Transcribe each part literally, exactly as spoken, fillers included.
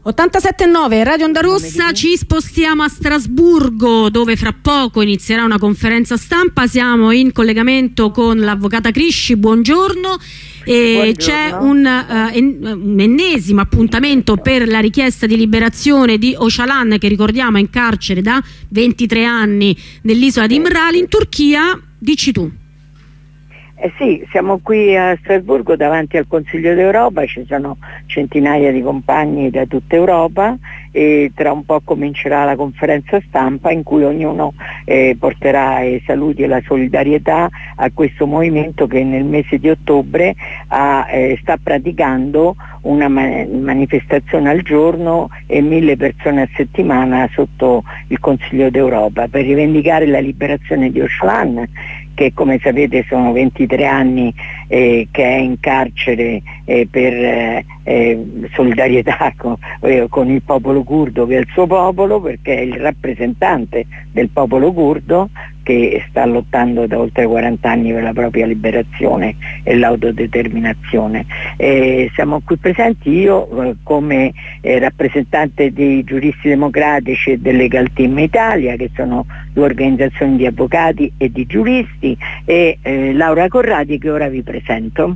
ottantasette virgola nove Radio Onda Rossa. Ci spostiamo a Strasburgo, dove fra poco inizierà una conferenza stampa. Siamo in collegamento con l'avvocata Crisci. Buongiorno. E c'è un, uh, en, un ennesimo appuntamento per la richiesta di liberazione di Öcalan, che ricordiamo è in carcere da ventitré anni nell'isola di Imrali in Turchia. Dici tu. Eh sì, siamo qui a Strasburgo davanti al Consiglio d'Europa, ci sono centinaia di compagni da tutta Europa e tra un po' comincerà la conferenza stampa in cui ognuno eh, porterà i saluti e la solidarietà a questo movimento che nel mese di ottobre ha, eh, sta praticando una ma- manifestazione al giorno e mille persone a settimana sotto il Consiglio d'Europa per rivendicare la liberazione di Öcalan, che come sapete sono ventitré anni eh, che è in carcere eh, per eh, eh, solidarietà con, eh, con il popolo curdo, che è il suo popolo, perché è il rappresentante del popolo curdo che sta lottando da oltre quaranta anni per la propria liberazione e l'autodeterminazione. Eh, siamo qui presenti io eh, come eh, rappresentante dei giuristi democratici e del Legal Team Italia, che sono due organizzazioni di avvocati e di giuristi, e eh, Laura Corradi, che ora vi presento.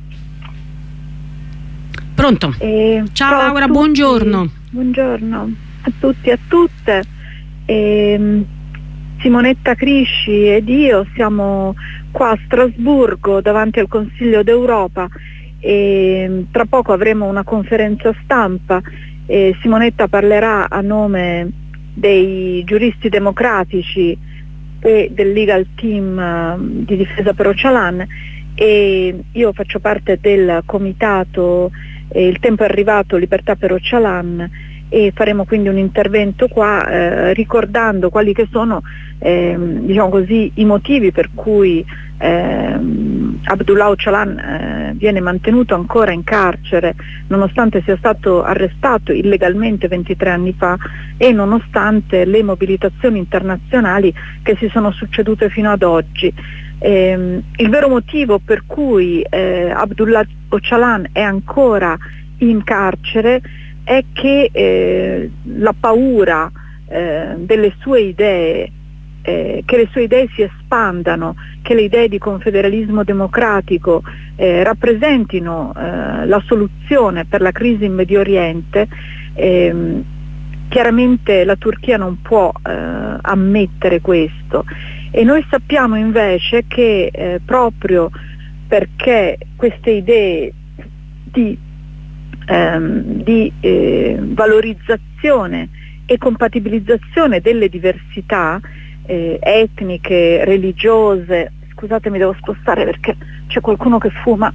Pronto? Eh, ciao, ciao Laura, buongiorno. Buongiorno a tutti e a tutte. Eh, Simonetta Crisci ed io siamo qua a Strasburgo davanti al Consiglio d'Europa e tra poco avremo una conferenza stampa e Simonetta parlerà a nome dei giuristi democratici e del Legal Team di difesa per Öcalan, e io faccio parte del comitato eh, Il tempo è arrivato, libertà per Öcalan, e faremo quindi un intervento qua eh, ricordando quali che sono eh, diciamo così, i motivi per cui eh, Abdullah Öcalan eh, viene mantenuto ancora in carcere nonostante sia stato arrestato illegalmente ventitré anni fa e nonostante le mobilitazioni internazionali che si sono succedute fino ad oggi. Eh, il vero motivo per cui eh, Abdullah Öcalan è ancora in carcere è che eh, la paura eh, delle sue idee, eh, che le sue idee si espandano, che le idee di confederalismo democratico eh, rappresentino eh, la soluzione per la crisi in Medio Oriente. Eh, chiaramente la Turchia non può eh, ammettere questo, e noi sappiamo invece che eh, proprio perché queste idee di Ehm, di eh, valorizzazione e compatibilizzazione delle diversità eh, etniche, religiose, scusatemi devo spostare perché c'è qualcuno che fuma,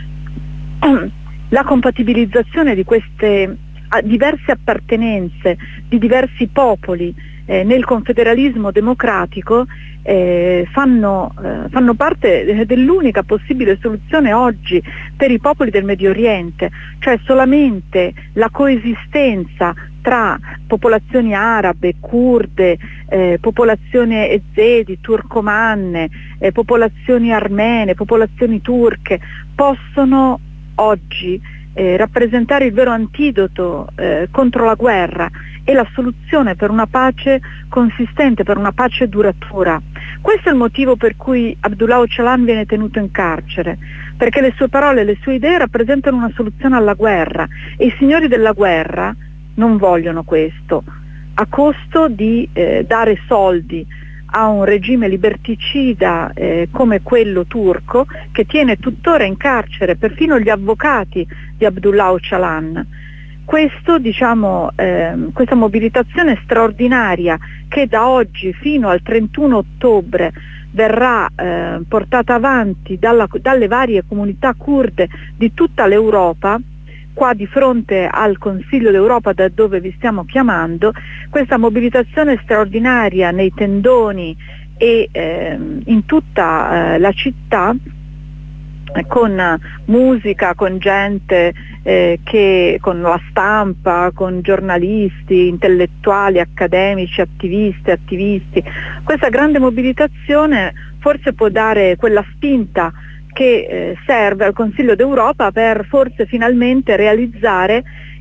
la compatibilizzazione di queste diverse appartenenze di diversi popoli eh, nel confederalismo democratico eh, fanno, eh, fanno parte dell'unica possibile soluzione oggi per i popoli del Medio Oriente, cioè solamente la coesistenza tra popolazioni arabe, kurde, eh, popolazioni ezedi, turcomanne, eh, popolazioni armene, popolazioni turche possono oggi eh, rappresentare il vero antidoto eh, contro la guerra e la soluzione per una pace consistente, per una pace duratura. Questo è il motivo per cui Abdullah Öcalan viene tenuto in carcere, perché le sue parole e le sue idee rappresentano una soluzione alla guerra, e i signori della guerra non vogliono questo, a costo di eh, dare soldi a un regime liberticida eh, come quello turco, che tiene tuttora in carcere perfino gli avvocati di Abdullah Öcalan. Questo, diciamo, ehm, questa mobilitazione straordinaria che da oggi fino al trentuno ottobre verrà eh, portata avanti dalla, dalle varie comunità kurde di tutta l'Europa, qua di fronte al Consiglio d'Europa da dove vi stiamo chiamando, questa mobilitazione straordinaria nei tendoni e ehm, in tutta eh, la città, con musica, con gente eh, che, con la stampa, con giornalisti, intellettuali, accademici, attivisti, attivisti. Questa grande mobilitazione forse può dare quella spinta che eh, serve al Consiglio d'Europa per forse finalmente realizzare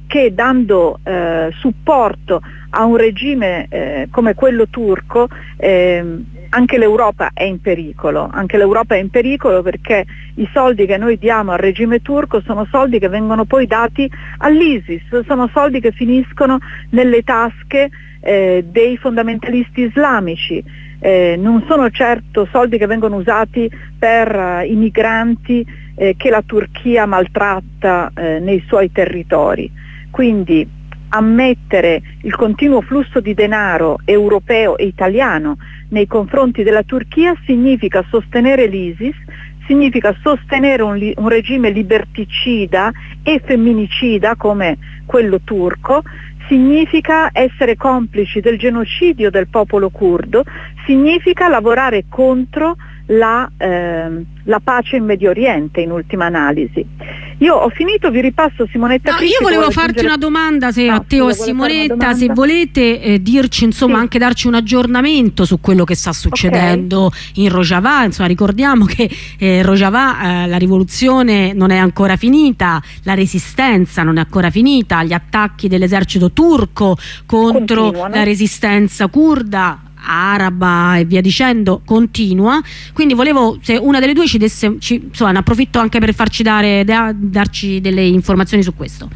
che dando eh, supporto a un regime eh, come quello turco eh, anche l'Europa è in pericolo, anche l'Europa è in pericolo perché i soldi che noi diamo al regime turco sono soldi che vengono poi dati all'ISIS, sono soldi che finiscono nelle tasche eh, dei fondamentalisti islamici, eh, non sono certo soldi che vengono usati per uh, i migranti eh, che la Turchia maltratta eh, nei suoi territori. Quindi ammettere il continuo flusso di denaro europeo e italiano nei confronti della Turchia significa sostenere l'ISIS, significa sostenere un, un regime liberticida e femminicida come quello turco, significa essere complici del genocidio del popolo curdo, significa lavorare contro la, ehm, la pace in Medio Oriente in ultima analisi. Io ho finito, vi ripasso Simonetta. No, Crisci, io volevo farti aggiungere... una domanda, se no, a te o a Simonetta, se volete eh, dirci, insomma, sì. anche darci un aggiornamento su quello che sta succedendo okay. in Rojava. Insomma, ricordiamo che eh, Rojava, eh, la rivoluzione non è ancora finita, la resistenza non è ancora finita, gli attacchi dell'esercito turco contro Continuano. la resistenza curda, araba e via dicendo continua, quindi volevo, se una delle due ci desse, ci, insomma, ne approfitto anche per farci dare da, darci delle informazioni su questo.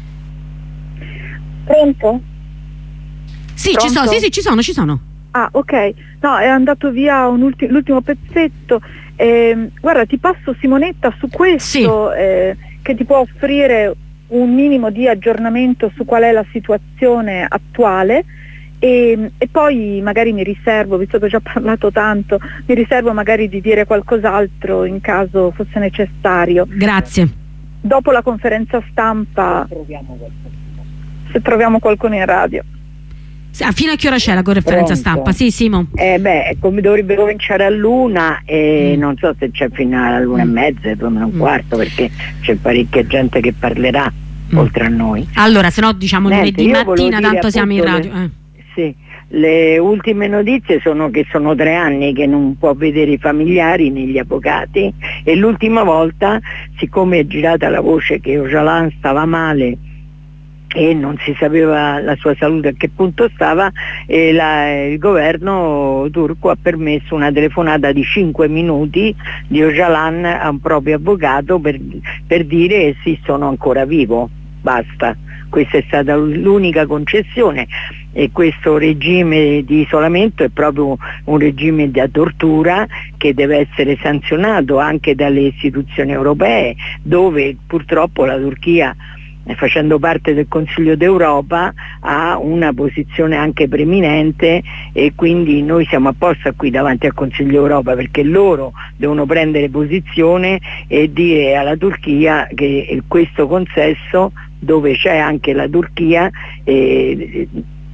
Pronto? Sì, Pronto? ci sono, sì, sì, ci sono, ci sono. Ah, ok. No, è andato via un ulti- l'ultimo pezzetto. Eh, guarda, ti passo Simonetta su questo, sì. eh, che ti può offrire un minimo di aggiornamento su qual è la situazione attuale. E, e poi magari mi riservo, visto che ho già parlato tanto, mi riservo magari di dire qualcos'altro in caso fosse necessario. Grazie. Dopo la conferenza stampa, se troviamo qualcuno in radio. Ah, fino a che ora c'è la conferenza Pronto. stampa? Sì, Simo. Eh beh, come dovrebbe cominciare a l'una e mm. non so se c'è fino all'una mm. e mezza, due meno un mm. quarto, perché c'è parecchia gente che parlerà mm. oltre a noi. Allora, se no diciamo Niente, lunedì mattina, tanto siamo in radio. Le... Eh. Sì, le ultime notizie sono che sono tre anni che non può vedere i familiari né gli avvocati, e l'ultima volta, siccome è girata la voce che Öcalan stava male e non si sapeva la sua salute a che punto stava, e la, il governo turco ha permesso una telefonata di cinque minuti di Öcalan a un proprio avvocato per, per dire sì, sono ancora vivo, basta. Questa è stata l'unica concessione, e questo regime di isolamento è proprio un regime da tortura che deve essere sanzionato anche dalle istituzioni europee, dove purtroppo la Turchia, facendo parte del Consiglio d'Europa, ha una posizione anche preminente, e quindi noi siamo apposta qui davanti al Consiglio d'Europa perché loro devono prendere posizione e dire alla Turchia che questo consesso, dove c'è anche la Turchia, eh,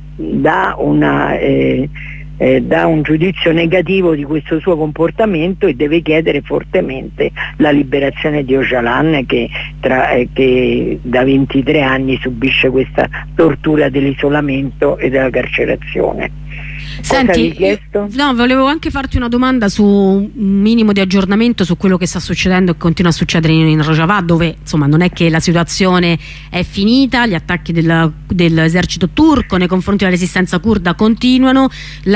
dà una eh, Eh, dà un giudizio negativo di questo suo comportamento e deve chiedere fortemente la liberazione di Öcalan, che, tra, eh, che da ventitré anni subisce questa tortura dell'isolamento e della carcerazione. Senti, no, volevo anche farti una domanda su un minimo di aggiornamento su quello che sta succedendo e continua a succedere in, in Rojava, dove insomma non è che la situazione è finita, gli attacchi del, dell'esercito turco nei confronti della resistenza curda continuano,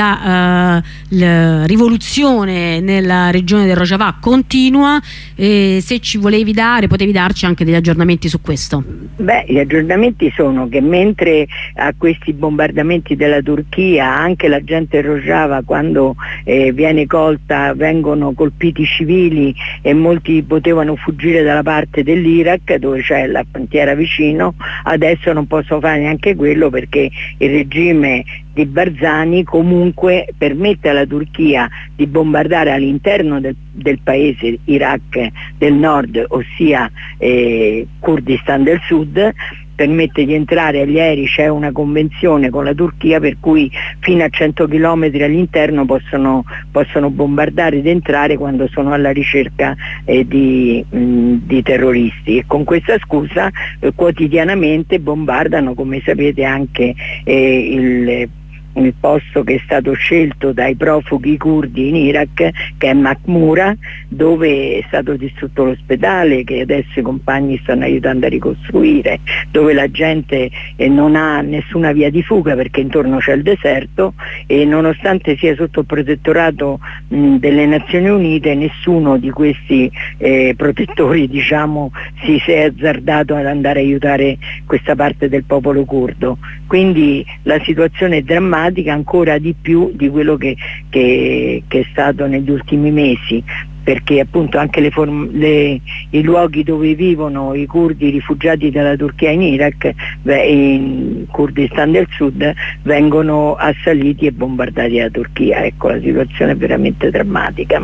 la, uh, la rivoluzione nella regione del Rojava continua, e se ci volevi dare, potevi darci anche degli aggiornamenti su questo. Beh, gli aggiornamenti sono che mentre a questi bombardamenti della Turchia anche la gente Rojava, quando eh, viene colta, vengono colpiti civili e molti potevano fuggire dalla parte dell'Iraq dove c'è la frontiera vicino, adesso non possono fare neanche quello perché il regime di Barzani comunque permette alla Turchia di bombardare all'interno del, del paese Iraq del nord, ossia eh, Kurdistan del sud, permette di entrare agli aerei, c'è una convenzione con la Turchia per cui fino a cento chilometri all'interno possono, possono bombardare ed entrare quando sono alla ricerca eh, di, mh, di terroristi, e con questa scusa eh, quotidianamente bombardano, come sapete, anche eh, il il posto che è stato scelto dai profughi curdi in Iraq, che è Makhmura, dove è stato distrutto l'ospedale che adesso i compagni stanno aiutando a ricostruire, dove la gente eh, non ha nessuna via di fuga perché intorno c'è il deserto, e nonostante sia sotto il protettorato mh, delle Nazioni Unite, nessuno di questi eh, protettori, diciamo, si, si è azzardato ad andare a aiutare questa parte del popolo curdo. Quindi la situazione è drammatica ancora di più di quello che, che, che è stato negli ultimi mesi, perché appunto anche le form- le, i luoghi dove vivono i curdi rifugiati dalla Turchia in Iraq, beh, in Kurdistan del Sud, vengono assaliti e bombardati dalla Turchia. Ecco, la situazione è veramente drammatica.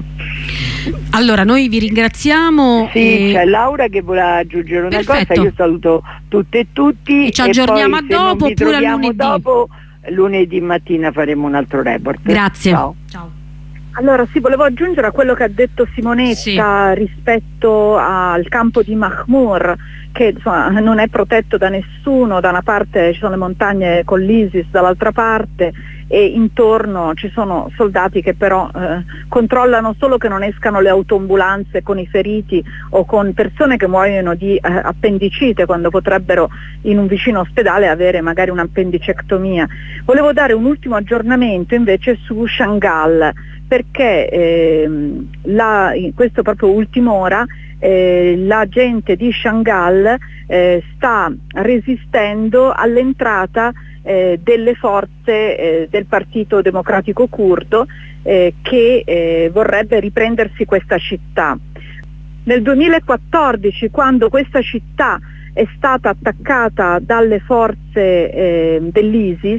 Allora noi vi ringraziamo. Sì, e... c'è Laura che voleva aggiungere una Perfetto. cosa, io saluto tutte e tutti e ci aggiorniamo e poi, a dopo oppure a lunedì. Dopo, lunedì mattina faremo un altro report. Grazie. Ciao. Ciao. Allora sì, volevo aggiungere a quello che ha detto Simonetta sì. rispetto al campo di Makhmur, che insomma, non è protetto da nessuno, da una parte ci sono le montagne con l'ISIS, dall'altra parte, e intorno ci sono soldati che però eh, controllano solo che non escano le autoambulanze con i feriti o con persone che muoiono di eh, appendicite, quando potrebbero in un vicino ospedale avere magari un'appendicectomia. Volevo dare un ultimo aggiornamento invece su Shangal, perché ehm, la, in questo proprio ultimo ora eh, la gente di Shangal eh, sta resistendo all'entrata eh, delle forze eh, del Partito Democratico Curdo eh, che eh, vorrebbe riprendersi questa città. Nel duemilaquattordici, quando questa città è stata attaccata dalle forze eh, dell'ISIS,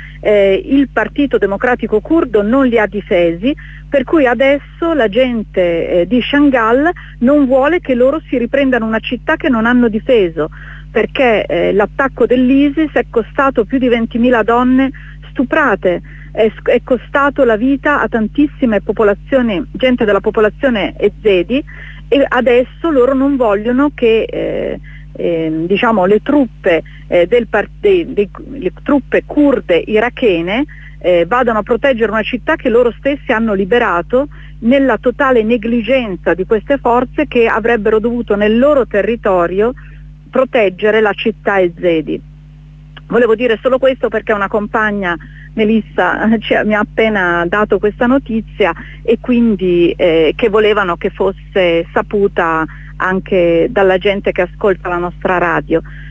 eh, il Partito Democratico Curdo non li ha difesi, per cui adesso la gente eh, di Shangal non vuole che loro si riprendano una città che non hanno difeso, perché eh, l'attacco dell'ISIS è costato più di ventimila donne stuprate, è, è costato la vita a tantissime popolazioni, gente della popolazione ezedi, e adesso loro non vogliono che eh, eh, diciamo le truppe eh, del part- dei, dei, le truppe kurde irachene eh, vadano a proteggere una città che loro stessi hanno liberato, nella totale negligenza di queste forze che avrebbero dovuto nel loro territorio proteggere la città ezedi. Volevo dire solo questo perché una compagna, Melissa, cioè, mi ha appena dato questa notizia, e quindi eh, che volevano che fosse saputa anche dalla gente che ascolta la nostra radio.